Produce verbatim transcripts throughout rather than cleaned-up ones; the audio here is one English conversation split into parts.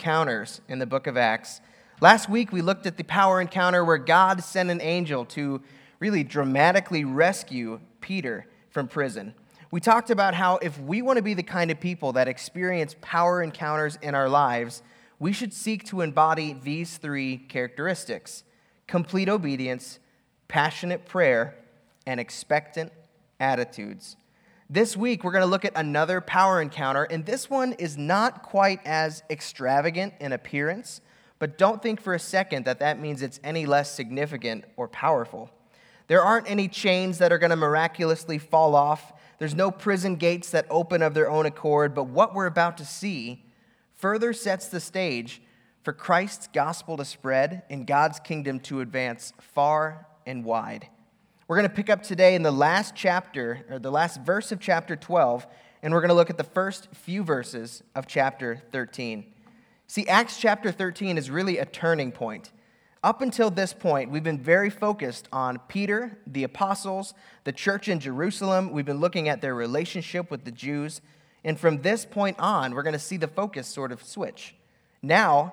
encounters in the book of Acts. Last week, we looked at the power encounter where God sent an angel to really dramatically rescue Peter from prison. We talked about how if we want to be the kind of people that experience power encounters in our lives, we should seek to embody these three characteristics: complete obedience, passionate prayer, and expectant attitudes. This week, we're going to look at another power encounter, and this one is not quite as extravagant in appearance, but don't think for a second that that means it's any less significant or powerful. There aren't any chains that are going to miraculously fall off. There's no prison gates that open of their own accord, but what we're about to see further sets the stage for Christ's gospel to spread and God's kingdom to advance far and wide. We're going to pick up today in the last chapter, or the last verse of chapter twelve, and we're going to look at the first few verses of chapter thirteen. See, Acts chapter thirteen is really a turning point. Up until this point, we've been very focused on Peter, the apostles, the church in Jerusalem. We've been looking at their relationship with the Jews. And from this point on, we're going to see the focus sort of switch. Now,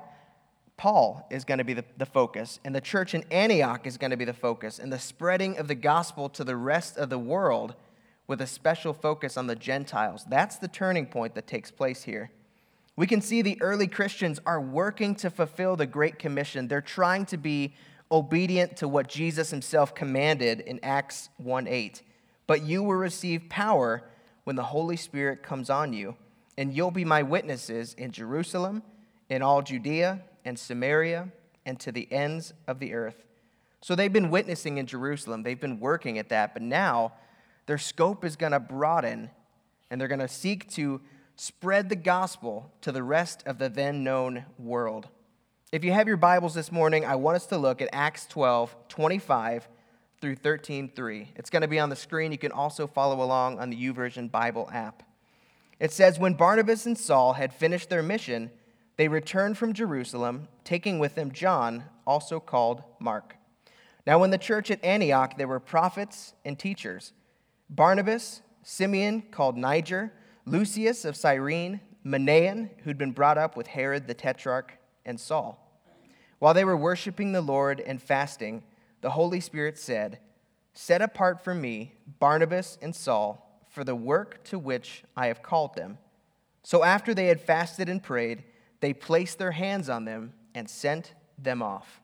Paul is going to be the, the focus, and the church in Antioch is going to be the focus, and the spreading of the gospel to the rest of the world with a special focus on the Gentiles. That's the turning point that takes place here. We can see the early Christians are working to fulfill the Great Commission. They're trying to be obedient to what Jesus himself commanded in Acts one eight. But you will receive power when the Holy Spirit comes on you, and you'll be my witnesses in Jerusalem, in all Judea and Samaria, and to the ends of the earth. So they've been witnessing in Jerusalem. They've been working at that, but now their scope is going to broaden, and they're going to seek to spread the gospel to the rest of the then known world. If you have your Bibles this morning, I want us to look at Acts twelve, twenty-five through thirteen three. It's going to be on the screen. You can also follow along on the YouVersion Bible app. It says, when Barnabas and Saul had finished their mission, they returned from Jerusalem, taking with them John, also called Mark. Now in the church at Antioch there were prophets and teachers: Barnabas, Simeon called Niger, Lucius of Cyrene, Manaen, who'd been brought up with Herod the Tetrarch, and Saul. While they were worshiping the Lord and fasting, the Holy Spirit said, set apart for me Barnabas and Saul for the work to which I have called them. So after they had fasted and prayed, they placed their hands on them and sent them off.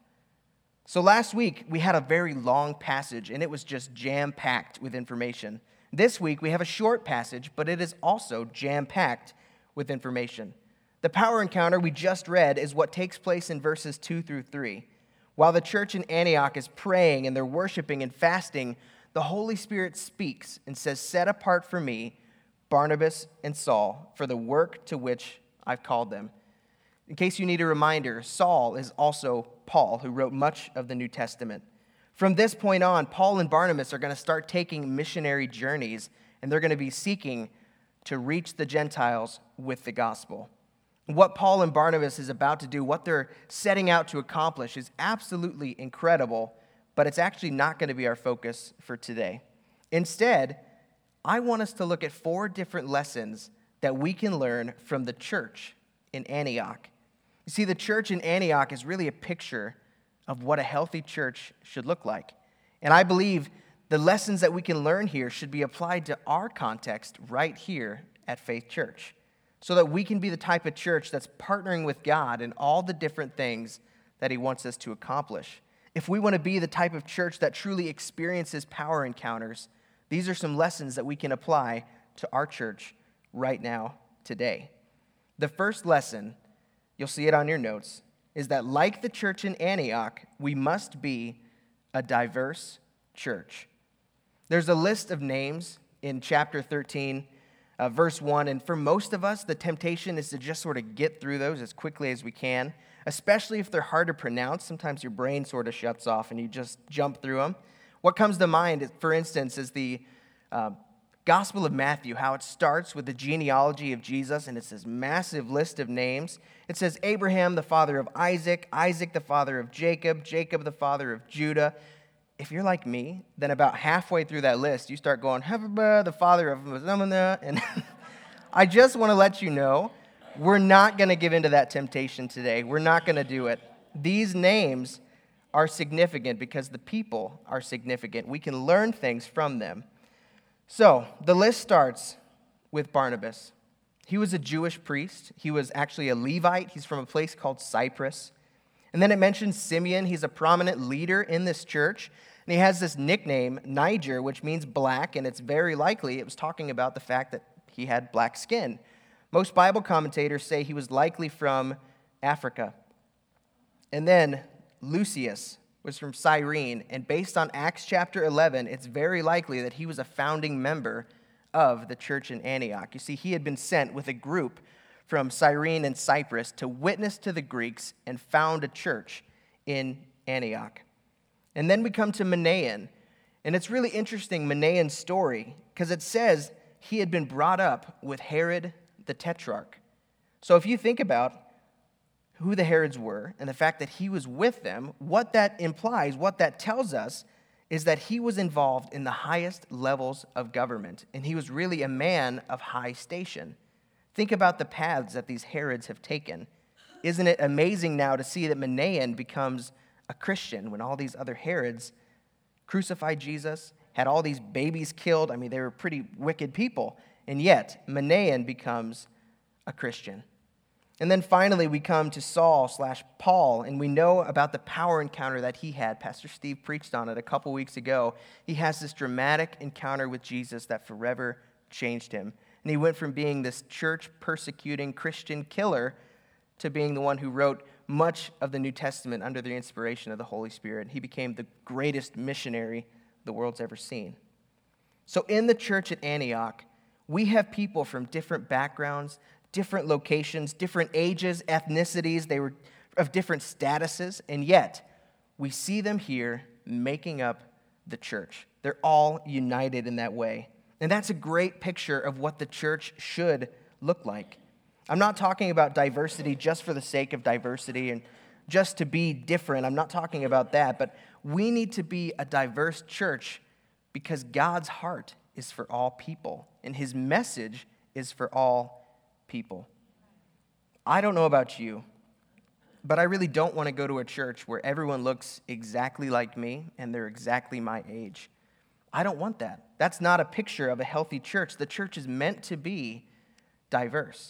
So last week, we had a very long passage, and it was just jam-packed with information. This week, we have a short passage, but it is also jam-packed with information. The power encounter we just read is what takes place in verses two through three. While the church in Antioch is praying and they're worshiping and fasting, the Holy Spirit speaks and says, set apart for me Barnabas and Saul for the work to which I've called them. In case you need a reminder, Saul is also Paul, who wrote much of the New Testament. From this point on, Paul and Barnabas are going to start taking missionary journeys, and they're going to be seeking to reach the Gentiles with the gospel. What Paul and Barnabas is about to do, what they're setting out to accomplish, is absolutely incredible, but it's actually not going to be our focus for today. Instead, I want us to look at four different lessons that we can learn from the church in Antioch. You see, the church in Antioch is really a picture of what a healthy church should look like. And I believe the lessons that we can learn here should be applied to our context right here at Faith Church, so that we can be the type of church that's partnering with God in all the different things that he wants us to accomplish. If we want to be the type of church that truly experiences power encounters, these are some lessons that we can apply to our church right now, today. The first lesson, you'll see it on your notes, is that like the church in Antioch, we must be a diverse church. There's a list of names in chapter thirteen, uh, verse one, and for most of us, the temptation is to just sort of get through those as quickly as we can, especially if they're hard to pronounce. Sometimes your brain sort of shuts off and you just jump through them. What comes to mind, for instance, is the uh, Gospel of Matthew, how it starts with the genealogy of Jesus, and it's this massive list of names. It says Abraham, the father of Isaac, Isaac, the father of Jacob, Jacob, the father of Judah. If you're like me, then about halfway through that list, you start going, the father of Mazamana. And I just want to let you know We're not going to give into that temptation today. We're not going to do it. These names are significant because the people are significant. We can learn things from them. So, the list starts with Barnabas. He was a Jewish priest. He was actually a Levite. He's from a place called Cyprus. And then it mentions Simeon. He's a prominent leader in this church. And he has this nickname, Niger, which means black, and it's very likely it was talking about the fact that he had black skin. Most Bible commentators say he was likely from Africa. And then Lucius was from Cyrene, and based on Acts chapter eleven, it's very likely that he was a founding member of the church in Antioch. You see, he had been sent with a group from Cyrene and Cyprus to witness to the Greeks and found a church in Antioch. And then we come to Manaen, and it's really interesting, Manaen's story, because it says he had been brought up with Herod the Tetrarch. So if you think about who the Herods were and the fact that he was with them, what that implies, what that tells us, is that he was involved in the highest levels of government, and he was really a man of high station. Think about the paths that these Herods have taken. Isn't it amazing now to see that Manaen becomes a Christian when all these other Herods crucified Jesus, had all these babies killed? I mean, they were pretty wicked people, and yet Manaen becomes a Christian. And then finally, we come to Saul slash Paul, and we know about the power encounter that he had. Pastor Steve preached on it a couple weeks ago. He has this dramatic encounter with Jesus that forever changed him. And he went from being this church-persecuting Christian killer to being the one who wrote much of the New Testament under the inspiration of the Holy Spirit. He became the greatest missionary the world's ever seen. So in the church at Antioch, we have people from different backgrounds, different locations, different ages, ethnicities. They were of different statuses, and yet we see them here making up the church. They're all united in that way. And that's a great picture of what the church should look like. I'm not talking about diversity just for the sake of diversity and just to be different. I'm not talking about that, but we need to be a diverse church because God's heart is for all people, and his message is for all people. I don't know about you, but I really don't want to go to a church where everyone looks exactly like me and they're exactly my age. I don't want that. That's not a picture of a healthy church. The church is meant to be diverse.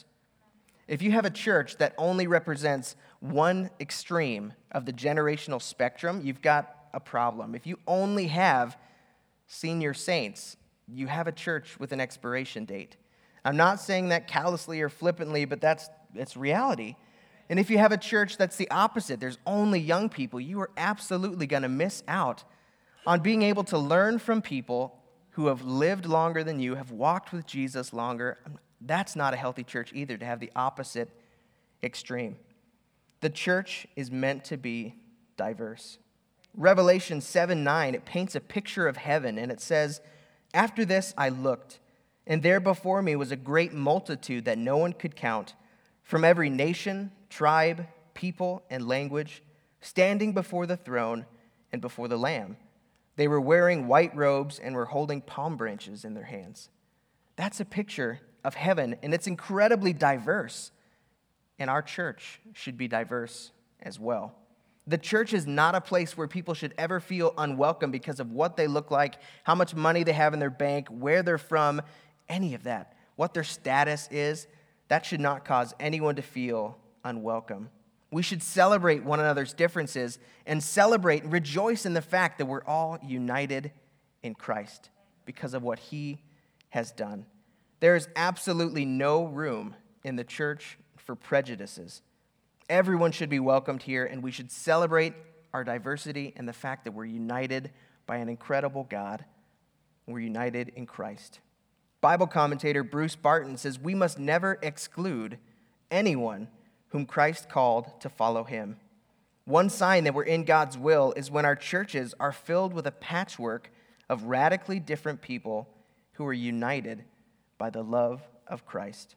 If you have a church that only represents one extreme of the generational spectrum, you've got a problem. If you only have senior saints, you have a church with an expiration date. I'm not saying that callously or flippantly, but that's it's reality. And if you have a church that's the opposite, there's only young people, you are absolutely going to miss out on being able to learn from people who have lived longer than you, have walked with Jesus longer. That's not a healthy church either, to have the opposite extreme. The church is meant to be diverse. Revelation seven nine, it paints a picture of heaven, and it says, "After this I looked, and there before me was a great multitude that no one could count, from every nation, tribe, people, and language, standing before the throne and before the Lamb. They were wearing white robes and were holding palm branches in their hands." That's a picture of heaven, and it's incredibly diverse. And our church should be diverse as well. The church is not a place where people should ever feel unwelcome because of what they look like, how much money they have in their bank, where they're from, any of that. What their status is, that should not cause anyone to feel unwelcome. We should celebrate one another's differences and celebrate and rejoice in the fact that we're all united in Christ because of what he has done. There is absolutely no room in the church for prejudices. Everyone should be welcomed here, and we should celebrate our diversity and the fact that we're united by an incredible God. We're united in Christ. Bible commentator Bruce Barton says, "We must never exclude anyone whom Christ called to follow him. One sign that we're in God's will is when our churches are filled with a patchwork of radically different people who are united by the love of Christ."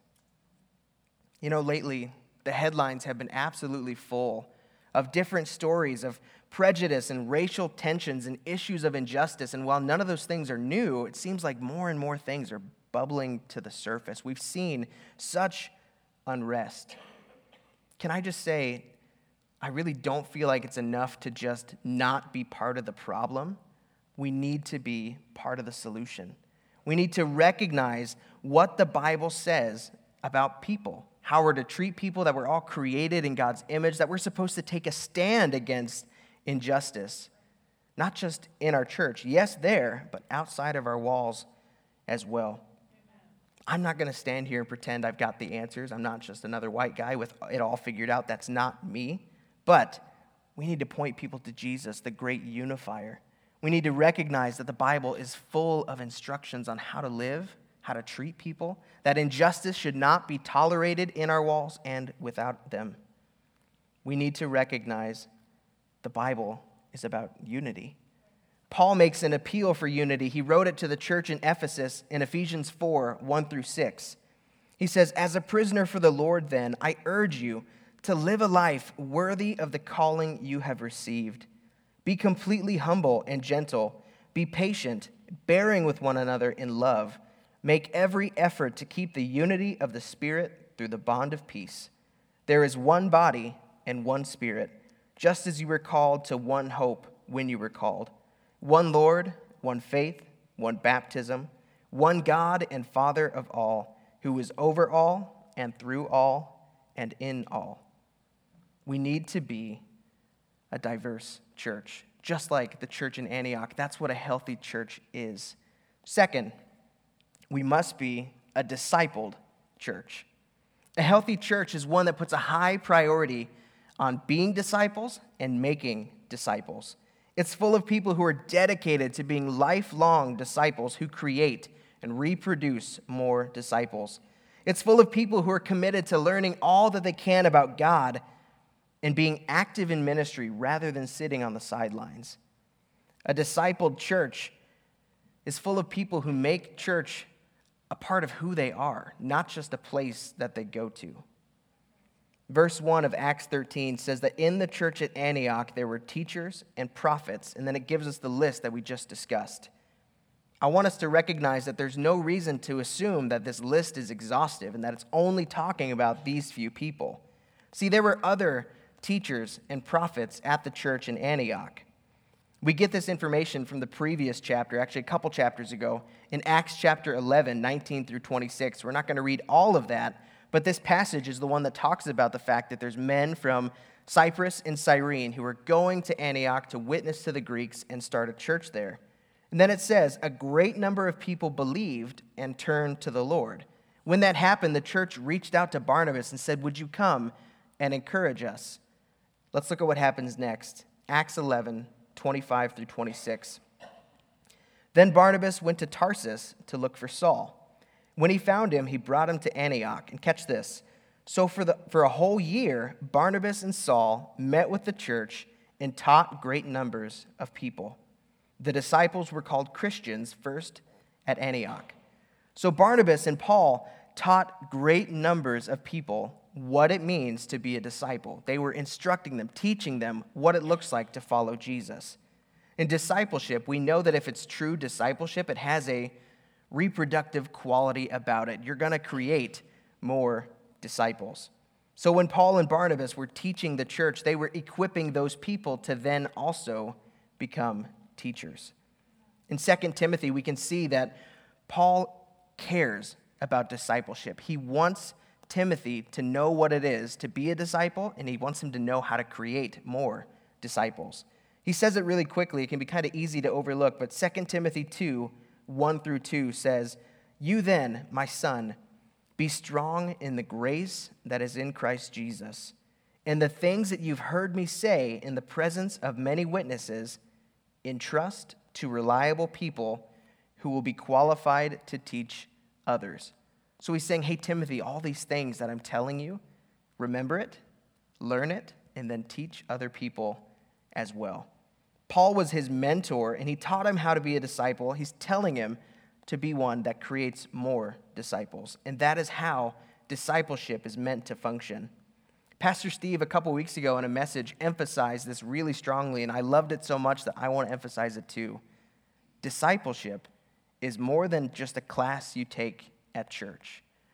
You know, lately, the headlines have been absolutely full of different stories of prejudice and racial tensions and issues of injustice. And while none of those things are new, it seems like more and more things are bubbling to the surface. We've seen such unrest. Can I just say, I really don't feel like it's enough to just not be part of the problem. We need to be part of the solution. We need to recognize what the Bible says about people, how we're to treat people, that we're all created in God's image, that we're supposed to take a stand against injustice, not just in our church, yes, there, but outside of our walls as well. I'm not going to stand here and pretend I've got the answers. I'm not just another white guy with it all figured out. That's not me. But we need to point people to Jesus, the great unifier. We need to recognize that the Bible is full of instructions on how to live, how to treat people, that injustice should not be tolerated in our walls and without them. We need to recognize the Bible is about unity. Paul makes an appeal for unity. He wrote it to the church in Ephesus in Ephesians four, one through six. He says, "As a prisoner for the Lord, then, I urge you to live a life worthy of the calling you have received. Be completely humble and gentle. Be patient, bearing with one another in love. Make every effort to keep the unity of the Spirit through the bond of peace. There is one body and one Spirit, just as you were called to one hope when you were called. One Lord, one faith, one baptism, one God and Father of all, who is over all and through all and in all." We need to be a diverse church, just like the church in Antioch. That's what a healthy church is. Second, we must be a discipled church. A healthy church is one that puts a high priority on being disciples and making disciples. It's full of people who are dedicated to being lifelong disciples who create and reproduce more disciples. It's full of people who are committed to learning all that they can about God and being active in ministry rather than sitting on the sidelines. A discipled church is full of people who make church a part of who they are, not just a place that they go to. Verse one of Acts thirteen says that in the church at Antioch there were teachers and prophets, and then it gives us the list that we just discussed. I want us to recognize that there's no reason to assume that this list is exhaustive and that it's only talking about these few people. See, there were other teachers and prophets at the church in Antioch. We get this information from the previous chapter, actually a couple chapters ago, in Acts chapter eleven, nineteen through twenty-six. We're not going to read all of that, but this passage is the one that talks about the fact that there's men from Cyprus and Cyrene who are going to Antioch to witness to the Greeks and start a church there. And then it says, a great number of people believed and turned to the Lord. When that happened, the church reached out to Barnabas and said, "Would you come and encourage us?" Let's look at what happens next. Acts eleven, twenty-five through twenty-six. Then Barnabas went to Tarsus to look for Saul. When he found him, he brought him to Antioch. And catch this. So for, the, for a whole year, Barnabas and Saul met with the church and taught great numbers of people. The disciples were called Christians first at Antioch. So Barnabas and Paul taught great numbers of people what it means to be a disciple. They were instructing them, teaching them what it looks like to follow Jesus. In discipleship, we know that if it's true discipleship, it has a reproductive quality about it. You're going to create more disciples. So when Paul and Barnabas were teaching the church, they were equipping those people to then also become teachers. In Second Timothy, we can see that Paul cares about discipleship. He wants Timothy to know what it is to be a disciple, and he wants him to know how to create more disciples. He says it really quickly. It can be kind of easy to overlook, but Second Timothy two, one through two says, "You then, my son, be strong in the grace that is in Christ Jesus, and the things that you've heard me say in the presence of many witnesses, entrust to reliable people who will be qualified to teach others." So he's saying, hey, Timothy, all these things that I'm telling you, remember it, learn it, and then teach other people as well. Paul was his mentor, and he taught him how to be a disciple. He's telling him to be one that creates more disciples. And that is how discipleship is meant to function. Pastor Steve, a couple weeks ago in a message, emphasized this really strongly, and I loved it so much that I want to emphasize it too. Discipleship is more than just a class you take at church.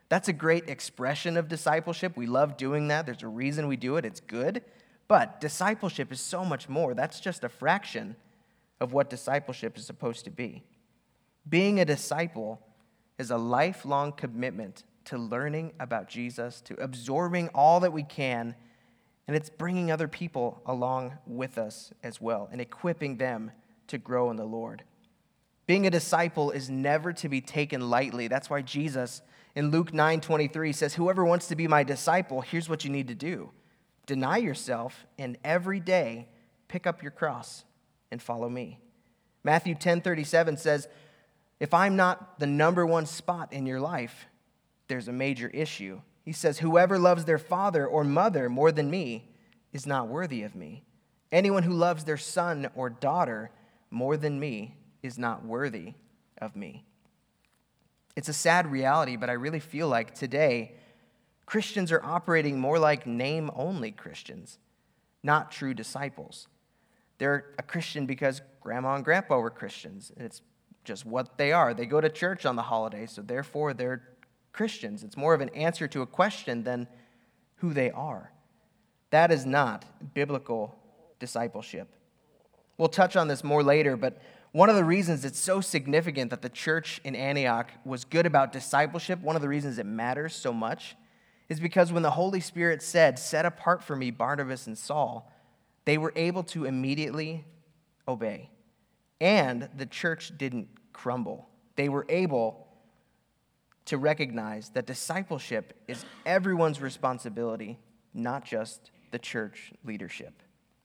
That's a great expression of discipleship. We love doing that. There's a reason we do it. It's good. But discipleship is so much more. That's just a fraction of what discipleship is supposed to be. Being a disciple is a lifelong commitment to learning about Jesus, to absorbing all that we can, and it's bringing other people along with us as well and equipping them to grow in the Lord. Being a disciple is never to be taken lightly. That's why Jesus in Luke nine twenty-three says, whoever wants to be my disciple, here's what you need to do. Deny yourself and every day pick up your cross and follow me. Matthew ten thirty-seven says, if I'm not the number one spot in your life, there's a major issue. He says, whoever loves their father or mother more than me is not worthy of me. Anyone who loves their son or daughter more than me is not worthy of me. It's a sad reality, but I really feel like today Christians are operating more like name-only Christians, not true disciples. They're a Christian because grandma and grandpa were Christians, and it's just what they are. They go to church on the holidays, so therefore they're Christians. It's more of an answer to a question than who they are. That is not biblical discipleship. We'll touch on this more later, but one of the reasons it's so significant that the church in Antioch was good about discipleship, one of the reasons it matters so much, is because when the Holy Spirit said, set apart for me Barnabas and Saul, they were able to immediately obey. And the church didn't crumble. They were able to recognize that discipleship is everyone's responsibility, not just the church leadership.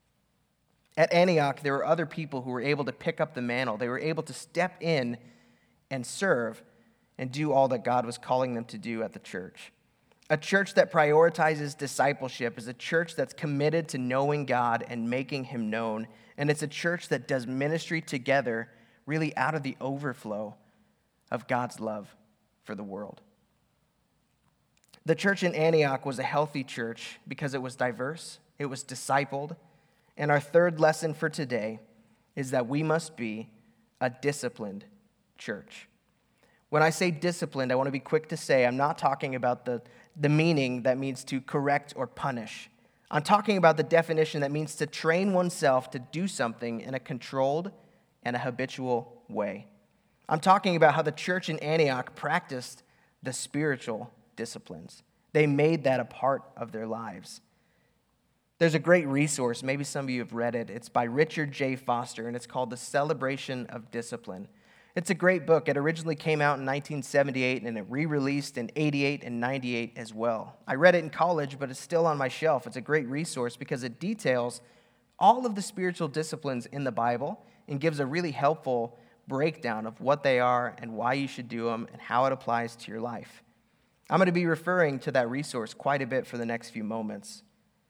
At Antioch, there were other people who were able to pick up the mantle. They were able to step in and serve and do all that God was calling them to do at the church. A church that prioritizes discipleship is a church that's committed to knowing God and making him known. And it's a church that does ministry together really out of the overflow of God's love for the world. The church in Antioch was a healthy church because it was diverse, it was discipled, and our third lesson for today is that we must be a disciplined church. When I say disciplined, I want to be quick to say I'm not talking about the, the meaning that means to correct or punish. I'm talking about the definition that means to train oneself to do something in a controlled and a habitual way. I'm talking about how the church in Antioch practiced the spiritual disciplines. They made that a part of their lives. There's a great resource, maybe some of you have read it. It's by Richard J. Foster, and it's called The Celebration of Discipline. It's a great book. It originally came out in nineteen seventy-eight, and it re-released in eighty-eight and ninety-eight as well. I read it in college, but it's still on my shelf. It's a great resource because it details all of the spiritual disciplines in the Bible and gives a really helpful breakdown of what they are and why you should do them and how it applies to your life. I'm going to be referring to that resource quite a bit for the next few moments.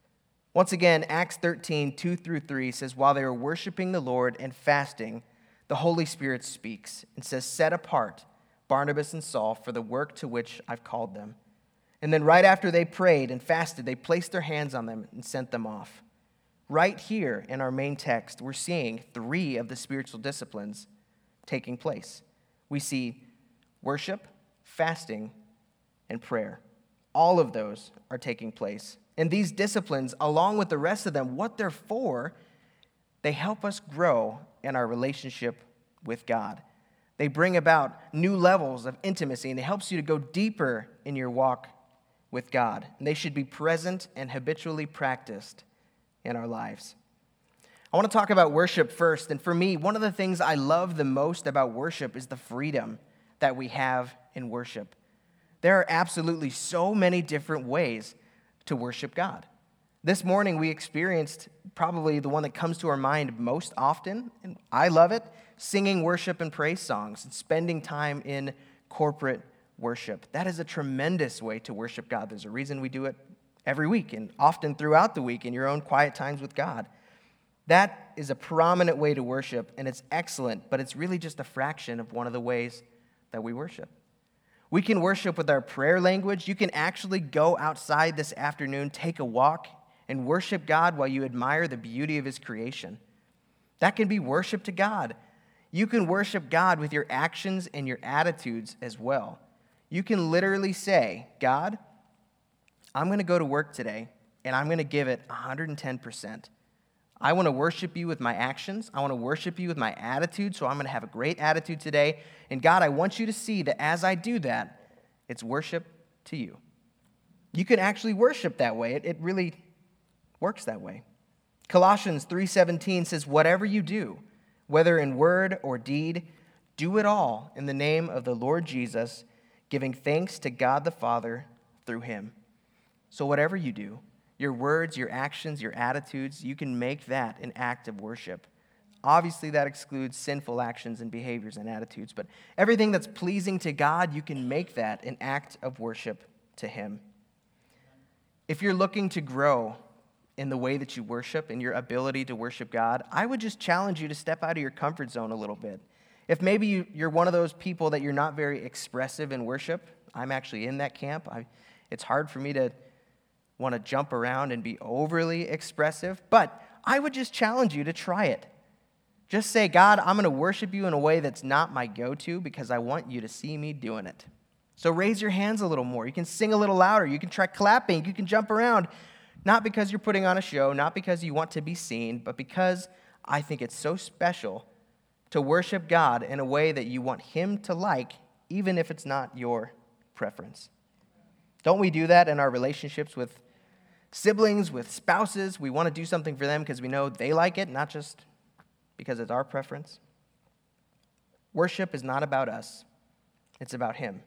Once again, Acts thirteen, two through three says, while they were worshiping the Lord and fasting, the Holy Spirit speaks and says, set apart Barnabas and Saul for the work to which I've called them. And then right after they prayed and fasted, they placed their hands on them and sent them off. Right here in our main text, we're seeing three of the spiritual disciplines taking place. We see worship, fasting, and prayer. All of those are taking place. And these disciplines, along with the rest of them, what they're for, they help us grow in our relationship with God. They bring about new levels of intimacy, and it helps you to go deeper in your walk with God. And they should be present and habitually practiced in our lives. I want to talk about worship first. And for me, one of the things I love the most about worship is the freedom that we have in worship. There are absolutely so many different ways to worship God. This morning we experienced probably the one that comes to our mind most often, and I love it, singing worship and praise songs and spending time in corporate worship. That is a tremendous way to worship God. There's a reason we do it every week and often throughout the week in your own quiet times with God. That is a prominent way to worship, and it's excellent, but it's really just a fraction of one of the ways that we worship. We can worship with our prayer language. You can actually go outside this afternoon, take a walk, and worship God while you admire the beauty of his creation. That can be worship to God. You can worship God with your actions and your attitudes as well. You can literally say, God, I'm going to go to work today, and I'm going to give it one hundred ten percent. I want to worship you with my actions. I want to worship you with my attitude, so I'm going to have a great attitude today. And God, I want you to see that as I do that, it's worship to you. You can actually worship that way. It, it really works that way. Colossians three seventeen says, whatever you do, whether in word or deed, do it all in the name of the Lord Jesus, giving thanks to God the Father through him. So whatever you do, your words, your actions, your attitudes, you can make that an act of worship. Obviously, that excludes sinful actions and behaviors and attitudes, but everything that's pleasing to God, you can make that an act of worship to him. If you're looking to grow in the way that you worship and your ability to worship God, I would just challenge you to step out of your comfort zone a little bit. If maybe you, you're one of those people that you're not very expressive in worship, I'm actually in that camp. I, it's hard for me to want to jump around and be overly expressive, but I would just challenge you to try it. Just say, God, I'm going to worship you in a way that's not my go-to because I want you to see me doing it. So raise your hands a little more. You can sing a little louder. You can try clapping. You can jump around. Not because you're putting on a show, not because you want to be seen, but because I think it's so special to worship God in a way that you want him to like, even if it's not your preference. Don't we do that in our relationships with siblings, with spouses? We want to do something for them because we know they like it, not just because it's our preference. Worship is not about us. It's about him.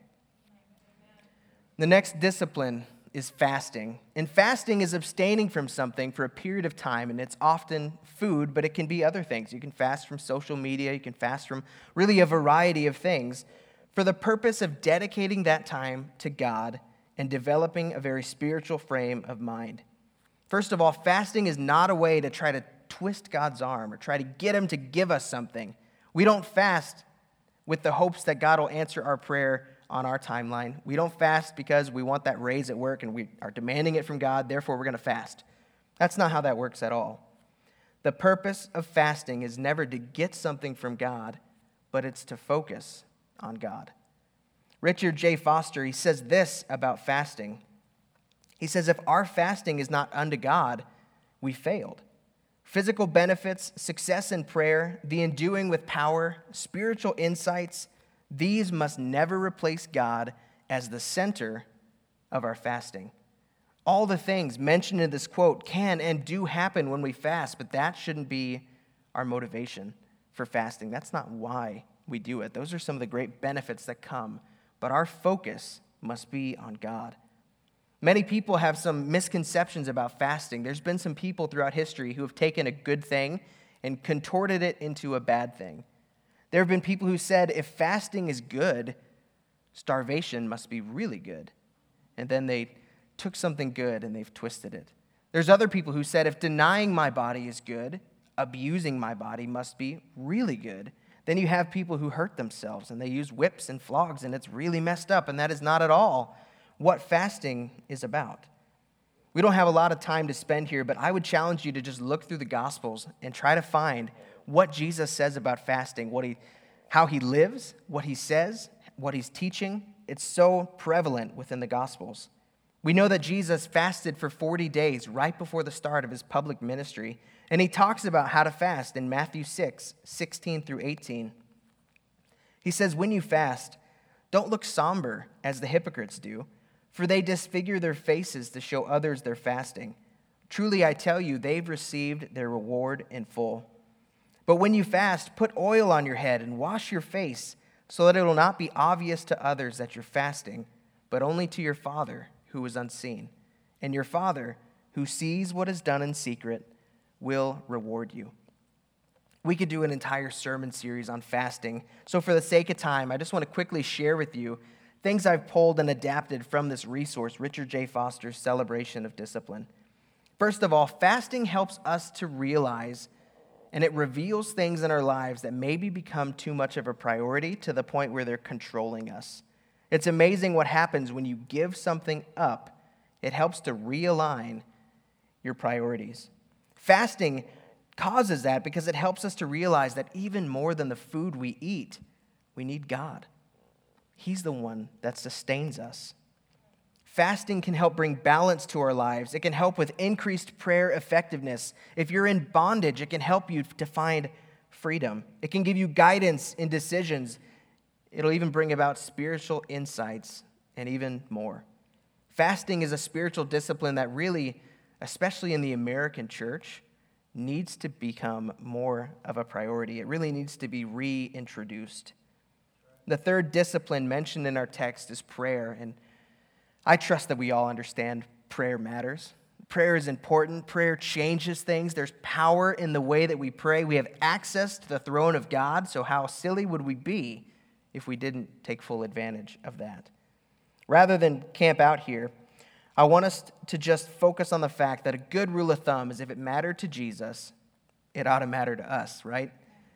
The next discipline is fasting. And fasting is abstaining from something for a period of time, and it's often food, but it can be other things. You can fast from social media. You can fast from really a variety of things for the purpose of dedicating that time to God and developing a very spiritual frame of mind. First of all, fasting is not a way to try to twist God's arm or try to get him to give us something. We don't fast with the hopes that God will answer our prayer on our timeline. We don't fast because we want that raise at work and we are demanding it from God, therefore we're going to fast. That's not how that works at all. The purpose of fasting is never to get something from God, but it's to focus on God. Richard J. Foster, he says this about fasting. He says, if our fasting is not unto God, we failed. Physical benefits, success in prayer, the enduing with power, spiritual insights, these must never replace God as the center of our fasting. All the things mentioned in this quote can and do happen when we fast, but that shouldn't be our motivation for fasting. That's not why we do it. Those are some of the great benefits that come, but our focus must be on God. Many people have some misconceptions about fasting. There's been some people throughout history who have taken a good thing and contorted it into a bad thing. There have been people who said, if fasting is good, starvation must be really good. And then they took something good and they've twisted it. There's other people who said, if denying my body is good, abusing my body must be really good. Then you have people who hurt themselves and they use whips and flogs and it's really messed up, and that is not at all what fasting is about. We don't have a lot of time to spend here, but I would challenge you to just look through the Gospels and try to find what Jesus says about fasting, what he, how he lives, what he says, what he's teaching. It's so prevalent within the Gospels. We know that Jesus fasted for forty days right before the start of his public ministry, and he talks about how to fast in Matthew six, sixteen through eighteen. He says, when you fast, don't look somber as the hypocrites do, for they disfigure their faces to show others they're fasting. Truly, I tell you, they've received their reward in full. But when you fast, put oil on your head and wash your face, so that it will not be obvious to others that you're fasting, but only to your Father who is unseen. And your Father, who sees what is done in secret, will reward you. We could do an entire sermon series on fasting. So for the sake of time, I just want to quickly share with you things I've pulled and adapted from this resource, Richard J. Foster's Celebration of Discipline. First of all, fasting helps us to realize, and it reveals things in our lives that maybe become too much of a priority to the point where they're controlling us. It's amazing what happens when you give something up. It helps to realign your priorities. Fasting causes that because it helps us to realize that even more than the food we eat, we need God. He's the one that sustains us. Fasting can help bring balance to our lives. It can help with increased prayer effectiveness. If you're in bondage, it can help you to find freedom. It can give you guidance in decisions. It'll even bring about spiritual insights and even more. Fasting is a spiritual discipline that really, especially in the American church, needs to become more of a priority. It really needs to be reintroduced. The third discipline mentioned in our text is prayer, and I trust that we all understand prayer matters. Prayer is important. Prayer changes things. There's power in the way that we pray. We have access to the throne of God, so how silly would we be if we didn't take full advantage of that? Rather than camp out here, I want us to just focus on the fact that a good rule of thumb is if it mattered to Jesus, it ought to matter to us, right?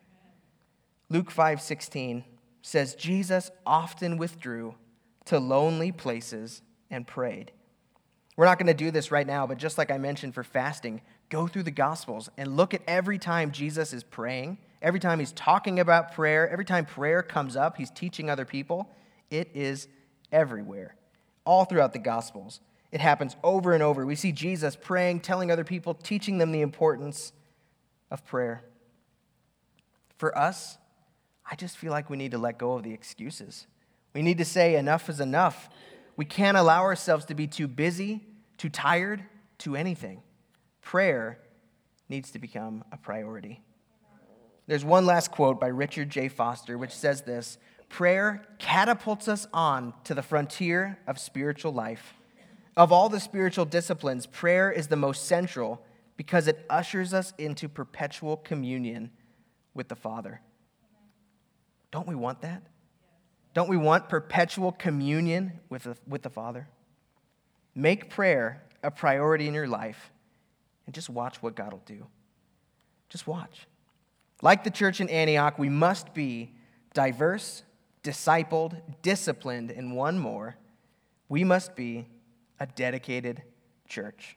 Luke five sixteen says, Jesus often withdrew to lonely places and prayed. We're not going to do this right now, but just like I mentioned for fasting, go through the Gospels and look at every time Jesus is praying, every time he's talking about prayer, every time prayer comes up, he's teaching other people. It is everywhere, all throughout the Gospels. It happens over and over. We see Jesus praying, telling other people, teaching them the importance of prayer. For us, I just feel like we need to let go of the excuses. We need to say enough is enough. We can't allow ourselves to be too busy, too tired, too anything. Prayer needs to become a priority. There's one last quote by Richard J. Foster, which says this: prayer catapults us on to the frontier of spiritual life. Of all the spiritual disciplines, prayer is the most central because it ushers us into perpetual communion with the Father. Don't we want that? Don't we want perpetual communion with the, with the Father? Make prayer a priority in your life and just watch what God will do. Just watch. Like the church in Antioch, we must be diverse, discipled, disciplined, and one more. We must be a dedicated church.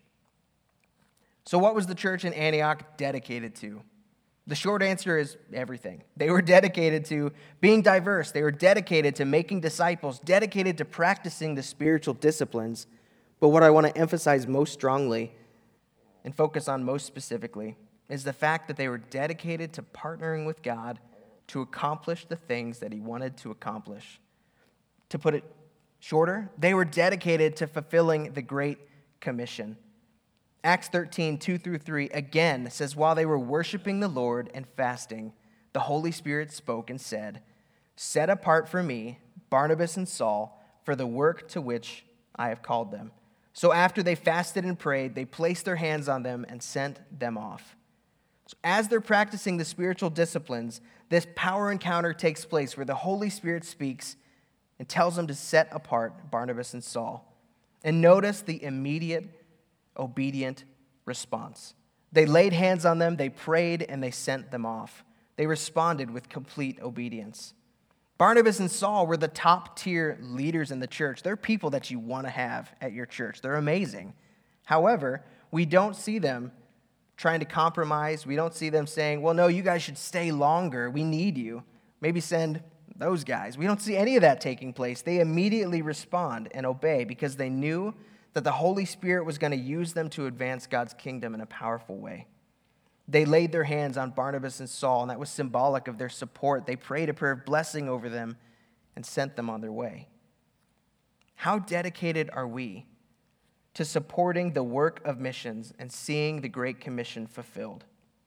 So what was the church in Antioch dedicated to? The short answer is everything. They were dedicated to being diverse. They were dedicated to making disciples, dedicated to practicing the spiritual disciplines. But what I want to emphasize most strongly and focus on most specifically is the fact that they were dedicated to partnering with God to accomplish the things that he wanted to accomplish. To put it shorter, they were dedicated to fulfilling the Great Commission. Acts thirteen, two through three, again says, while they were worshiping the Lord and fasting, the Holy Spirit spoke and said, set apart for me Barnabas and Saul for the work to which I have called them. So after they fasted and prayed, they placed their hands on them and sent them off. So as they're practicing the spiritual disciplines, this power encounter takes place where the Holy Spirit speaks and tells them to set apart Barnabas and Saul. And notice the immediate obedient response. They laid hands on them, they prayed, and they sent them off. They responded with complete obedience. Barnabas and Saul were the top tier leaders in the church. They're people that you want to have at your church. They're amazing. However, we don't see them trying to compromise. We don't see them saying, well, no, you guys should stay longer. We need you. Maybe send those guys. We don't see any of that taking place. They immediately respond and obey because they knew that the Holy Spirit was going to use them to advance God's kingdom in a powerful way. They laid their hands on Barnabas and Saul, and that was symbolic of their support. They prayed a prayer of blessing over them and sent them on their way. How dedicated are we to supporting the work of missions and seeing the Great Commission fulfilled?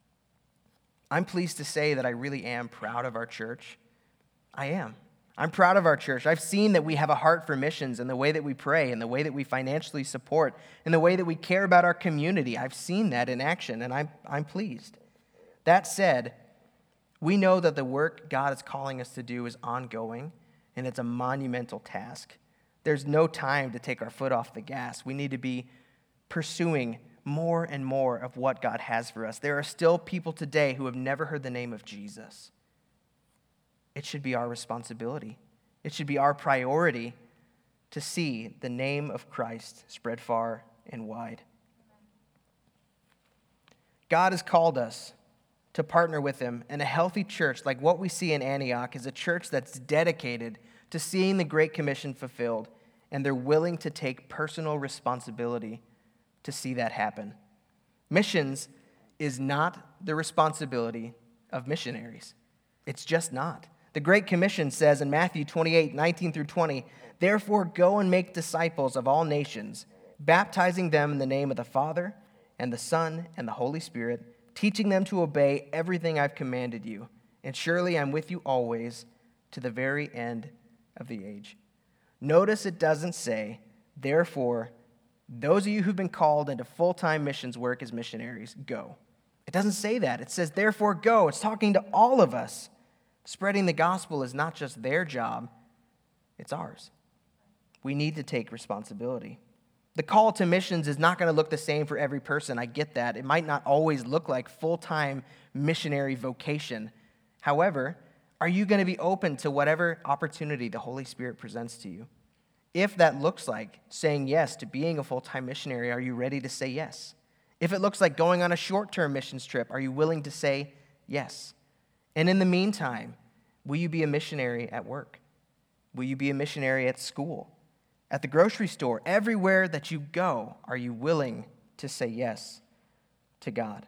I'm pleased to say that I really am proud of our church. I am. I'm proud of our church. I've seen that we have a heart for missions in the way that we pray, in the way that we financially support, in the way that we care about our community. I've seen that in action, and I'm, I'm pleased. That said, we know that the work God is calling us to do is ongoing, and it's a monumental task. There's no time to take our foot off the gas. We need to be pursuing more and more of what God has for us. There are still people today who have never heard the name of Jesus. It should be our responsibility. It should be our priority to see the name of Christ spread far and wide. God has called us to partner with him, and a healthy church like what we see in Antioch is a church that's dedicated to seeing the Great Commission fulfilled, and they're willing to take personal responsibility to see that happen. Missions is not the responsibility of missionaries. It's just not. The Great Commission says in Matthew twenty-eight, nineteen through twenty, "Therefore go and make disciples of all nations, baptizing them in the name of the Father and the Son and the Holy Spirit, teaching them to obey everything I've commanded you. And surely I'm with you always to the very end of the age." Notice it doesn't say, therefore, those of you who've been called into full-time missions work as missionaries, go. It doesn't say that. It says, therefore, go. It's talking to all of us. Spreading the gospel is not just their job, it's ours. We need to take responsibility. The call to missions is not going to look the same for every person. I get that. It might not always look like full-time missionary vocation. However, are you going to be open to whatever opportunity the Holy Spirit presents to you? If that looks like saying yes to being a full-time missionary, are you ready to say yes? If it looks like going on a short-term missions trip, are you willing to say yes? And in the meantime, will you be a missionary at work? Will you be a missionary at school? At the grocery store? Everywhere that you go, are you willing to say yes to God?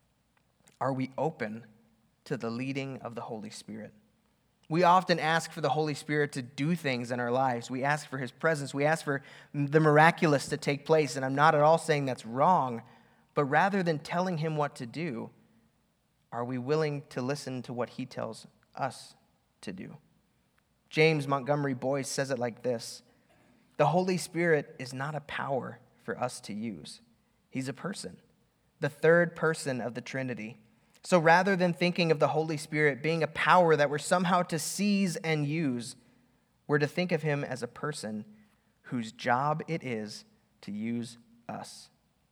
Are we open to the leading of the Holy Spirit? We often ask for the Holy Spirit to do things in our lives. We ask for his presence. We ask for the miraculous to take place. And I'm not at all saying that's wrong, but rather than telling him what to do, are we willing to listen to what he tells us to do? James Montgomery Boyce says it like this: the Holy Spirit is not a power for us to use. He's a person, the third person of the Trinity. So rather than thinking of the Holy Spirit being a power that we're somehow to seize and use, we're to think of him as a person whose job it is to use us.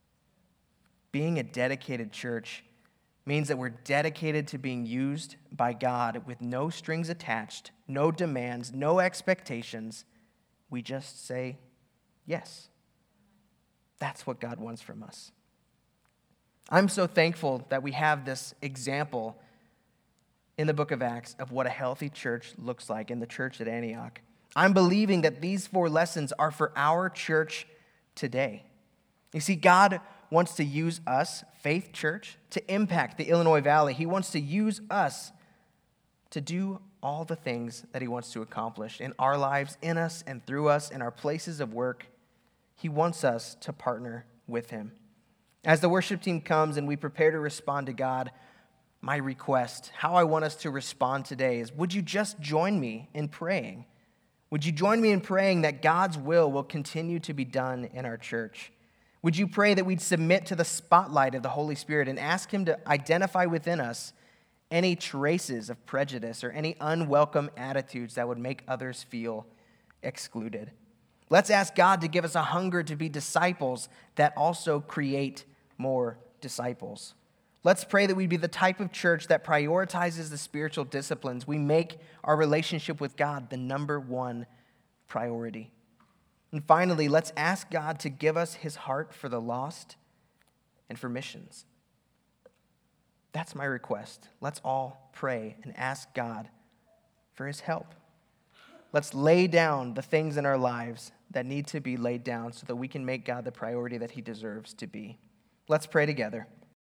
Being a dedicated church means that we're dedicated to being used by God with no strings attached, no demands, no expectations. We just say yes. That's what God wants from us. I'm so thankful that we have this example in the book of Acts of what a healthy church looks like in the church at Antioch. I'm believing that these four lessons are for our church today. You see, God wants to use us, Faith Church, to impact the Illinois Valley. He wants to use us to do all the things that he wants to accomplish in our lives, in us, and through us, in our places of work. He wants us to partner with him. As the worship team comes and we prepare to respond to God, my request, how I want us to respond today is, would you just join me in praying? Would you join me in praying that God's will will continue to be done in our church? Would you pray that we'd submit to the spotlight of the Holy Spirit and ask him to identify within us any traces of prejudice or any unwelcome attitudes that would make others feel excluded? Let's ask God to give us a hunger to be disciples that also create more disciples. Let's pray that we be the type of church that prioritizes the spiritual disciplines. We make our relationship with God the number one priority. And finally, let's ask God to give us his heart for the lost and for missions. That's my request. Let's all pray and ask God for his help. Let's lay down the things in our lives that need to be laid down so that we can make God the priority that he deserves to be. Let's pray together.